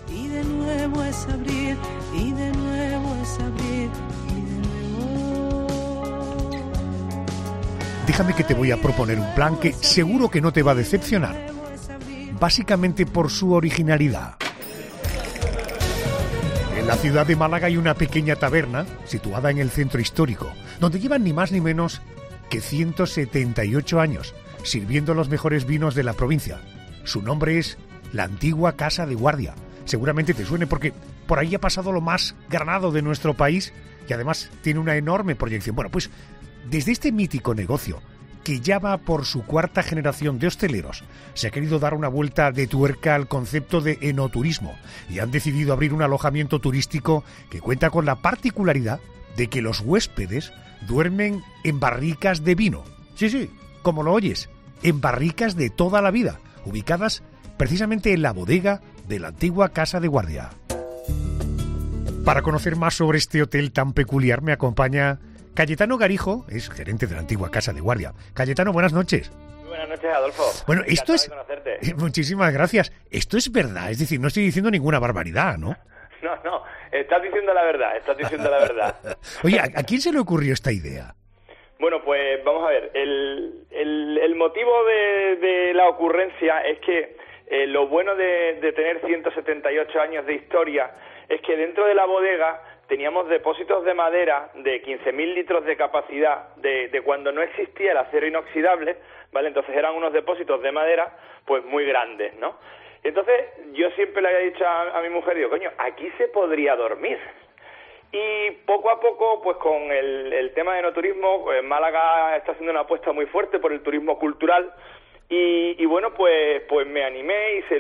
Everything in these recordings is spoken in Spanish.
y de nuevo es abrir, y de nuevo es abrir, y de nuevo. Déjame que te voy a proponer un plan que seguro que no te va a decepcionar, básicamente por su originalidad. En la ciudad de Málaga hay una pequeña taberna situada en el centro histórico, donde llevan ni más ni menos que 178 años sirviendo los mejores vinos de la provincia. Su nombre es la Antigua Casa de Guardia. Seguramente te suene porque por ahí ha pasado lo más granado de nuestro país y además tiene una enorme proyección. Bueno, pues desde este mítico negocio, que ya va por su cuarta generación de hosteleros, se ha querido dar una vuelta de tuerca al concepto de enoturismo y han decidido abrir un alojamiento turístico que cuenta con la particularidad de que los huéspedes duermen en barricas de vino. Sí, como lo oyes, en barricas de toda la vida, ubicadas precisamente en la bodega de la Antigua Casa de Guardia. Para conocer más sobre este hotel tan peculiar me acompaña Cayetano Garijo, es gerente de la Antigua Casa de Guardia. Cayetano, buenas noches. Muy buenas noches, Adolfo. Bueno, esto es... conocerte. Muchísimas gracias. Esto es verdad, es decir, no estoy diciendo ninguna barbaridad, ¿no? No, estás diciendo la verdad, Oye, ¿a quién se le ocurrió esta idea? Bueno, pues vamos a ver, el motivo de la ocurrencia es que lo bueno de tener 178 años de historia es que dentro de la bodega teníamos depósitos de madera de 15.000 litros de capacidad de cuando no existía el acero inoxidable, ¿vale? Entonces eran unos depósitos de madera pues muy grandes, ¿no? Entonces yo siempre le había dicho a mi mujer, digo, coño, aquí se podría dormir. Y poco a poco, pues con el tema de enoturismo, pues Málaga está haciendo una apuesta muy fuerte por el turismo cultural y bueno, pues me animé y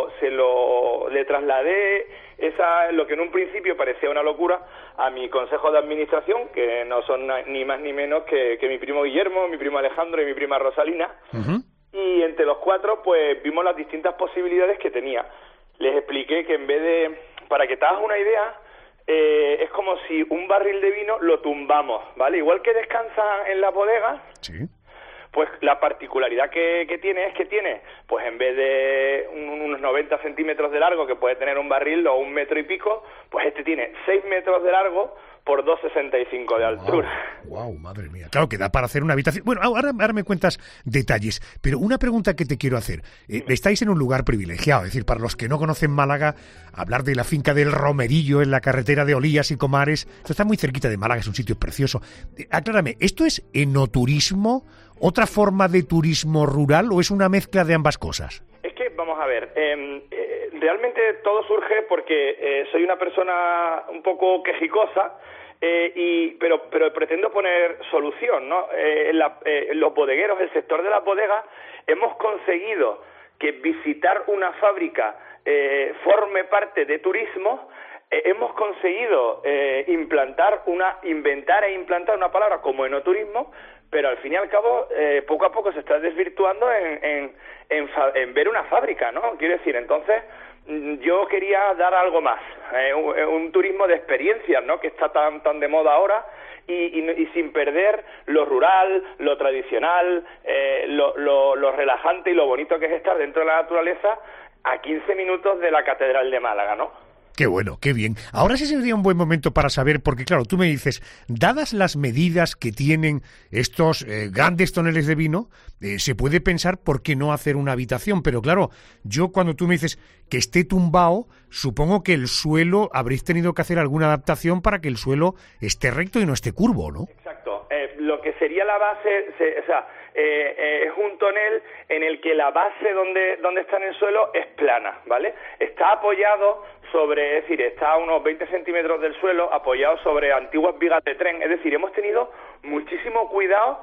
le trasladé lo que en un principio parecía una locura a mi consejo de administración, que no son ni más ni menos que mi primo Guillermo, mi primo Alejandro y mi prima Rosalina. Uh-huh. Y entre los cuatro, pues vimos las distintas posibilidades que tenía. Les expliqué que en vez de, para que te hagas una idea, es como si un barril de vino lo tumbamos, ¿vale? Igual que descansa en la bodega, sí. Pues la particularidad que tiene es que tiene, pues en vez de unos 90 centímetros de largo que puede tener un barril o 1 metro y pico, pues este tiene 6 metros de largo por 2,65 de altura. Wow, madre mía. Claro que da para hacer una habitación. Bueno, ahora me cuentas detalles, pero una pregunta que te quiero hacer. Estáis en un lugar privilegiado, es decir, para los que no conocen Málaga, hablar de la finca del Romerillo en la carretera de Olías y Comares, esto está muy cerquita de Málaga, es un sitio precioso. Aclárame, ¿esto es enoturismo, otra forma de turismo rural o es una mezcla de ambas cosas? Es que, vamos a ver, realmente todo surge porque soy una persona un poco quejicosa, pero pretendo poner solución, ¿no? Los bodegueros, el sector de las bodegas, hemos conseguido que visitar una fábrica forme parte de turismo. Hemos conseguido inventar e implantar una palabra como enoturismo, pero al fin y al cabo poco a poco se está desvirtuando en ver una fábrica, ¿no? Quiero decir, entonces yo quería dar algo más, un turismo de experiencias, ¿no? Que está tan de moda ahora y sin perder lo rural, lo tradicional, lo relajante y lo bonito que es estar dentro de la naturaleza a 15 minutos de la Catedral de Málaga, ¿no? Qué bueno, qué bien. Ahora sí sería un buen momento para saber, porque claro, tú me dices, dadas las medidas que tienen estos grandes toneles de vino, se puede pensar por qué no hacer una habitación, pero claro, yo cuando tú me dices que esté tumbado, supongo que el suelo, habréis tenido que hacer alguna adaptación para que el suelo esté recto y no esté curvo, ¿no? Exacto. Lo que sería la base, es un tonel en el que la base donde está en el suelo es plana, ¿vale? Está apoyado sobre, es decir, está a unos 20 centímetros del suelo, apoyado sobre antiguas vigas de tren. Es decir, hemos tenido muchísimo cuidado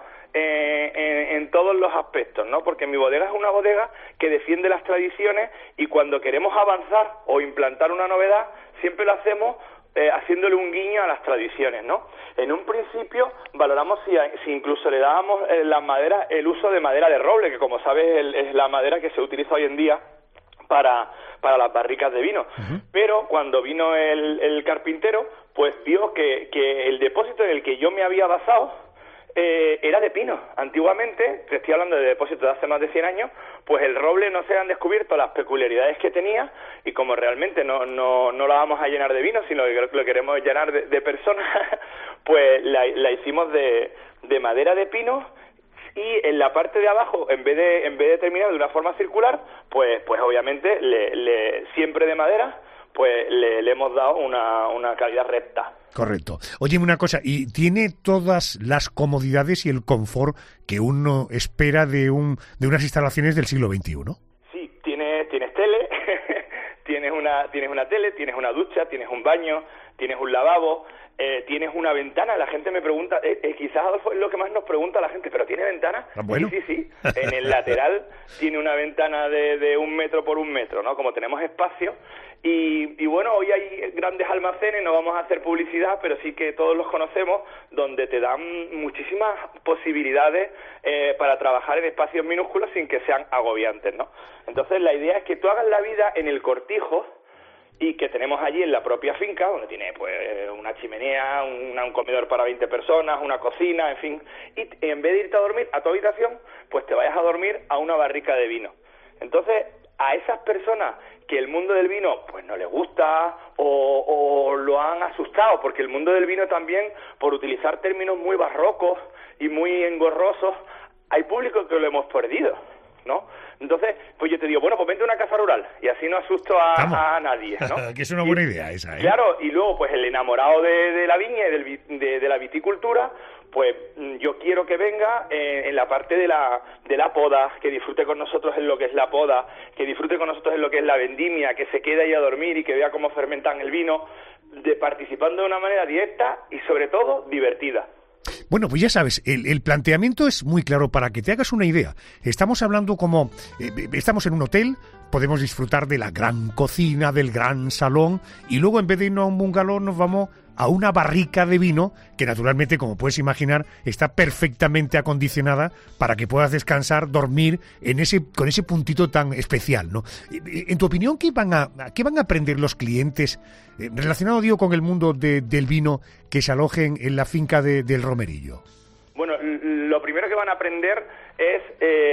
en todos los aspectos, ¿no? Porque mi bodega es una bodega que defiende las tradiciones y cuando queremos avanzar o implantar una novedad, siempre lo hacemos haciéndole un guiño a las tradiciones, ¿no? En un principio valoramos si incluso le dábamos las maderas, el uso de madera de roble, que como sabes es la madera que se utiliza hoy en día para las barricas de vino. Uh-huh. Pero cuando vino el carpintero, pues vio que el depósito en el que yo me había basado era de pino. Antiguamente, te estoy hablando de depósitos de hace más de 100 años, pues el roble no se han descubierto las peculiaridades que tenía, y como realmente no la vamos a llenar de vino, sino que lo queremos llenar de personas, pues la hicimos de madera de pino, y en la parte de abajo, en vez de terminar de una forma circular, pues obviamente siempre de madera, pues le hemos dado una calidad recta. Correcto. Oye, una cosa, ¿y tiene todas las comodidades y el confort que uno espera de unas instalaciones del siglo XXI? Sí, tienes tele, tienes una tele, tienes una ducha, tienes un baño, tienes un lavabo, tienes una ventana. La gente me pregunta, quizás Adolfo es lo que más nos pregunta la gente, ¿pero tiene ventana? Bueno. Sí. En el lateral tiene una ventana de 1 metro por 1 metro, ¿no? Como tenemos espacio. Y bueno, hoy hay grandes almacenes, no vamos a hacer publicidad, pero sí que todos los conocemos, donde te dan muchísimas posibilidades para trabajar en espacios minúsculos sin que sean agobiantes, ¿no? Entonces la idea es que tú hagas la vida en el cortijo, y que tenemos allí en la propia finca, donde tiene pues una chimenea, un comedor para 20 personas, una cocina, en fin, y en vez de irte a dormir a tu habitación, pues te vayas a dormir a una barrica de vino. Entonces, a esas personas que el mundo del vino pues no les gusta o lo han asustado, porque el mundo del vino también, por utilizar términos muy barrocos y muy engorrosos, hay público que lo hemos perdido, ¿no? Entonces, pues yo te digo, bueno, pues vente a una casa rural y así no asusto a nadie, ¿no? Que es una buena idea esa, ¿eh? Claro, y luego pues el enamorado de la viña y de la viticultura, pues yo quiero que venga en la parte de la poda, que disfrute con nosotros en lo que es la poda, que disfrute con nosotros en lo que es la vendimia, que se quede ahí a dormir y que vea cómo fermentan el vino, participando de una manera directa y sobre todo divertida. Bueno, pues ya sabes, el planteamiento es muy claro para que te hagas una idea. Estamos hablando como... estamos en un hotel, podemos disfrutar de la gran cocina, del gran salón, y luego en vez de irnos a un bungalow nos vamos a una barrica de vino que naturalmente, como puedes imaginar, está perfectamente acondicionada para que puedas descansar, dormir con ese puntito tan especial, ¿no? En tu opinión, ¿qué van a aprender los clientes relacionado, digo, con el mundo del vino que se alojen en la finca del Romerillo? Bueno, lo primero que van a aprender es,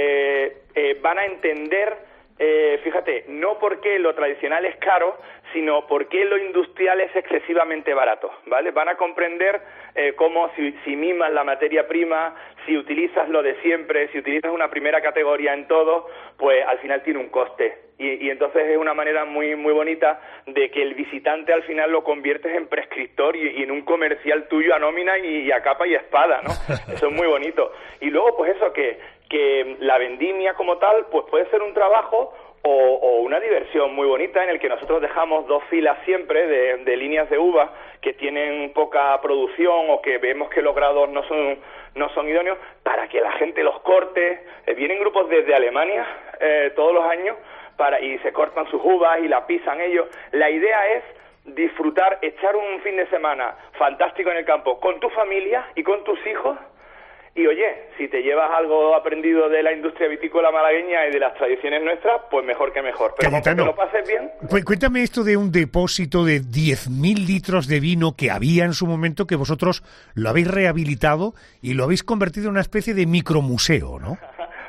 van a entender, fíjate, no porque lo tradicional es caro, sino porque lo industrial es excesivamente barato, ¿vale? Van a comprender cómo si mimas la materia prima, si utilizas lo de siempre, si utilizas una primera categoría en todo, pues al final tiene un coste. Y entonces es una manera muy muy bonita de que el visitante al final lo conviertes en prescriptor y en un comercial tuyo a nómina y a capa y espada, ¿no? Eso es muy bonito. Y luego pues eso, que la vendimia como tal pues puede ser un trabajo o una diversión muy bonita en el que nosotros dejamos 2 filas siempre de líneas de uva que tienen poca producción o que vemos que los grados no son idóneos, para que la gente los corte. Vienen grupos desde Alemania todos los años y se cortan sus uvas y la pisan ellos. La idea es disfrutar, echar un fin de semana fantástico en el campo con tu familia y con tus hijos. Y oye, si te llevas algo aprendido de la industria vitícola malagueña y de las tradiciones nuestras, pues mejor que mejor. Pero como que lo pases bien. Cuéntame esto de un depósito de 10.000 litros de vino que había en su momento, que vosotros lo habéis rehabilitado y lo habéis convertido en una especie de micromuseo, ¿no?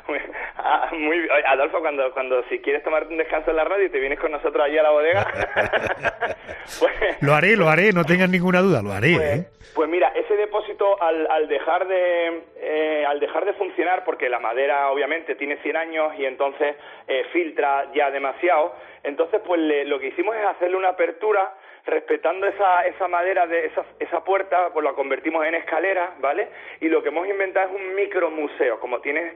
Muy bien. Adolfo, cuando si quieres tomar un descanso en la radio y te vienes con nosotros allí a la bodega... pues, lo haré, no tengas ninguna duda, lo haré. Pues mira, ese depósito al dejar de funcionar, porque la madera obviamente tiene 100 años y entonces filtra ya demasiado, entonces pues lo que hicimos es hacerle una apertura respetando esa madera de esa puerta, pues la convertimos en escalera, ¿vale? Y lo que hemos inventado es un micromuseo. Como tienes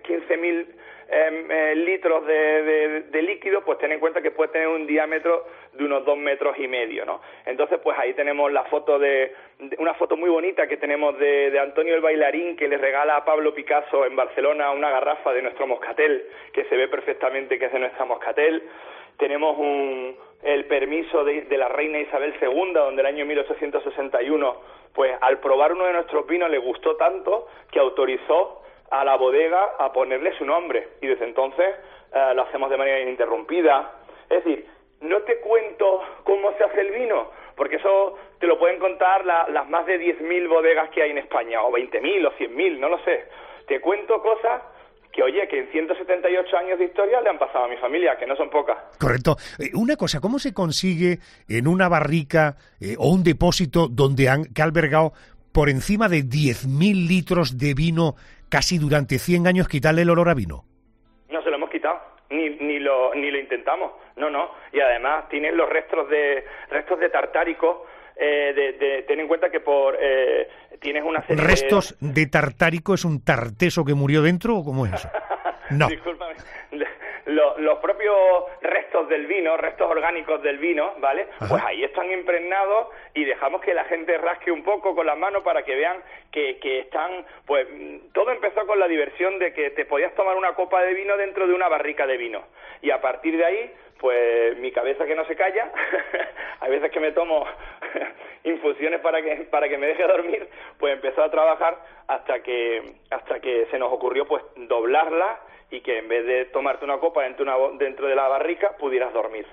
15.000 litros de líquido, pues ten en cuenta que puede tener un diámetro de unos 2,5 metros, ¿no? Entonces, pues ahí tenemos la foto una foto muy bonita que tenemos de Antonio el bailarín, que le regala a Pablo Picasso en Barcelona una garrafa de nuestro moscatel, que se ve perfectamente que es de nuestra moscatel. Tenemos el permiso de la reina Isabel II, donde el año 1861, pues al probar uno de nuestros vinos le gustó tanto que autorizó a la bodega a ponerle su nombre, y desde entonces lo hacemos de manera ininterrumpida. Es decir, no te cuento cómo se hace el vino, porque eso te lo pueden contar las más de 10.000 bodegas que hay en España, o 20.000 o 100.000, no lo sé. Te cuento cosas que, oye, que en 178 años de historia le han pasado a mi familia, que no son pocas. Correcto. Una cosa, ¿cómo se consigue en una barrica o un depósito que ha albergado por encima de 10.000 litros de vino casi durante 100 años quitarle el olor a vino? No se lo hemos quitado, ni lo intentamos, no. Y además tienes los restos de tartárico. Ten en cuenta que tienes una serie ¿Restos de tartárico es un tarteso que murió dentro o cómo es eso? No. Discúlpame. Los propios restos del vino, restos orgánicos del vino, ¿vale? Ajá. Pues ahí están impregnados y dejamos que la gente rasque un poco con las manos para que vean que están... Pues todo empezó con la diversión de que te podías tomar una copa de vino dentro de una barrica de vino. Y a partir de ahí, pues mi cabeza que no se calla, hay veces que me tomo infusiones para que me deje dormir, pues empezó a trabajar hasta que se nos ocurrió pues doblarla y que en vez de tomarte una copa dentro de la barrica pudieras dormir.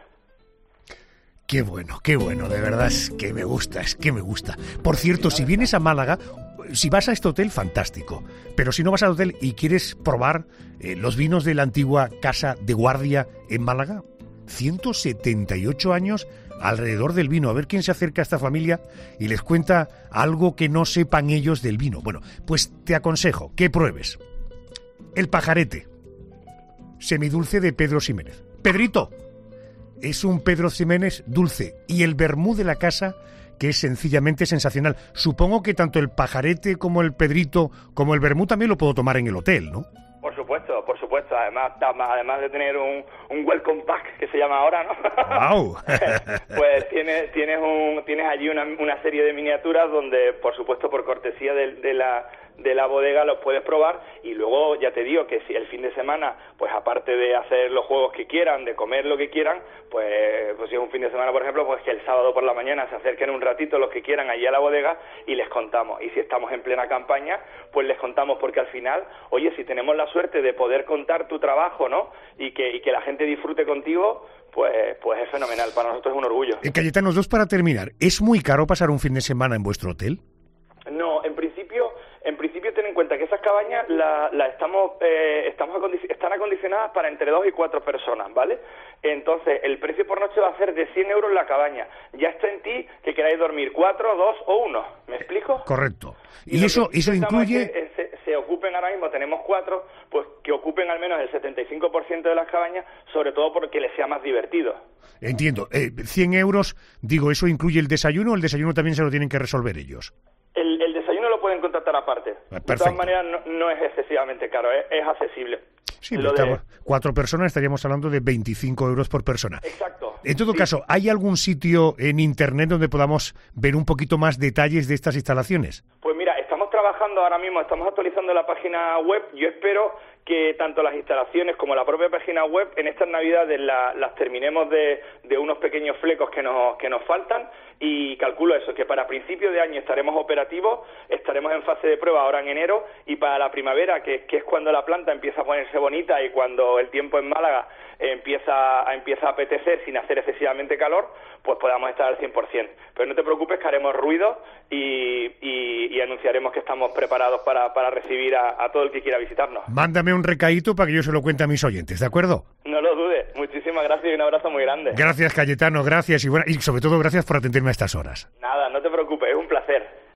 Qué bueno, de verdad es que me gusta. Por cierto, si vienes a Málaga, si vas a este hotel, fantástico, pero si no vas al hotel y quieres probar los vinos de la antigua Casa de Guardia en Málaga, 178 años alrededor del vino. A ver quién se acerca a esta familia y les cuenta algo que no sepan ellos del vino. Bueno, pues te aconsejo que pruebes el pajarete semidulce de Pedro Ximénez. Pedrito es un Pedro Ximénez dulce, y el vermú de la casa, que es sencillamente sensacional. Supongo que tanto el pajarete como el Pedrito como el vermú también lo puedo tomar en el hotel, ¿no? Por supuesto. Además de tener un welcome pack que se llama ahora, ¿no? ¡Wow! Pues tienes allí una serie de miniaturas donde, por supuesto, por cortesía de la bodega los puedes probar, y luego ya te digo que si el fin de semana, pues aparte de hacer los juegos que quieran, de comer lo que quieran, pues si es un fin de semana, por ejemplo, pues que el sábado por la mañana se acerquen un ratito los que quieran allí a la bodega y les contamos. Y si estamos en plena campaña, pues les contamos, porque al final, oye, si tenemos la suerte de poder contar tu trabajo, ¿no? Y que la gente disfrute contigo, pues es fenomenal. Para nosotros es un orgullo. Cayetano, dos para terminar. ¿Es muy caro pasar un fin de semana en vuestro hotel? No, en principio ten en cuenta que esas cabañas están acondicionadas para entre 2 y 4 personas, ¿vale? Entonces, el precio por noche va a ser de 100 euros la cabaña. Ya está en ti que queráis dormir 4, 2 o 1. ¿Me explico? Correcto. Y eso incluye... Se ocupen, ahora mismo tenemos 4, pues que ocupen al menos el 75% de las cabañas, sobre todo porque les sea más divertido. Entiendo. 100 euros, digo, ¿eso incluye el desayuno o el desayuno también se lo tienen que resolver ellos? El desayuno lo pueden contratar aparte. Perfecto. De todas maneras, no es excesivamente caro, es accesible. Sí, 4 personas estaríamos hablando de 25 euros por persona. Exacto. En todo caso, ¿hay algún sitio en Internet donde podamos ver un poquito más detalles de estas instalaciones? Pues mira, estamos trabajando ahora mismo, estamos actualizando la página web. Yo espero que tanto las instalaciones como la propia página web en estas Navidades las terminemos de unos pequeños flecos que nos faltan, y calculo eso, que para principios de año estaremos operativos, estaremos en fase de prueba ahora en enero, y para la primavera, que es cuando la planta empieza a ponerse bonita y cuando el tiempo en Málaga empieza a apetecer sin hacer excesivamente calor, pues podamos estar al 100%. Pero no te preocupes, que haremos ruido y anunciaremos que estamos preparados para recibir a todo el que quiera visitarnos. Mándame un recadito para que yo se lo cuente a mis oyentes, ¿de acuerdo? No lo dudes. Muchísimas gracias y un abrazo muy grande. Gracias, Cayetano, gracias y sobre todo gracias por atenderme a estas horas. Nada, no te preocupes, es un placer.